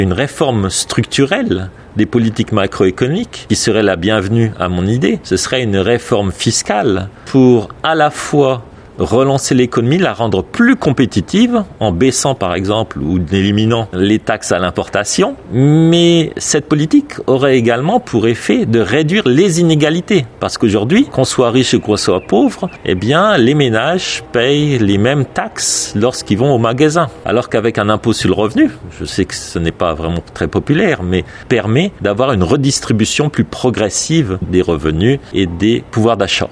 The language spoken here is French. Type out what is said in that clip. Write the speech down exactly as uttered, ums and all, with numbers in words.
Une réforme structurelle des politiques macroéconomiques, qui serait la bienvenue à mon idée, ce serait une réforme fiscale pour à la fois relancer l'économie, la rendre plus compétitive en baissant par exemple ou en éliminant les taxes à l'importation. Mais cette politique aurait également pour effet de réduire les inégalités. Parce qu'aujourd'hui, qu'on soit riche ou qu'on soit pauvre, eh bien, les ménages payent les mêmes taxes lorsqu'ils vont au magasin. Alors qu'avec un impôt sur le revenu, je sais que ce n'est pas vraiment très populaire, mais permet d'avoir une redistribution plus progressive des revenus et des pouvoirs d'achat.